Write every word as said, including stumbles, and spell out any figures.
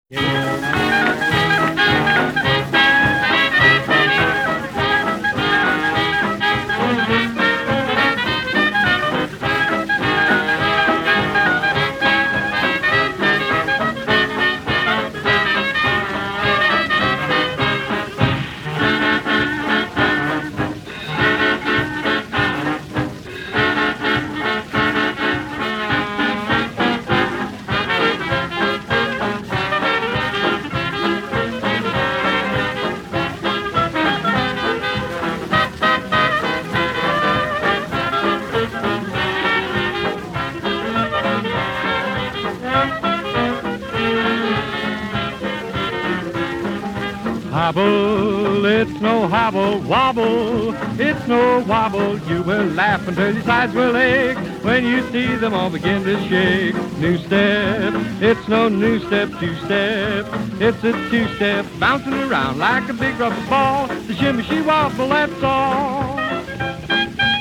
Hobble, it's no hobble, wobble, it's no wobble. You will laugh until your sides will ache when you see them all begin to shake. New step, it's no new step, two-step, it's a two-step, bouncing around like a big rubber ball. The shimmy, she wobble, that's all.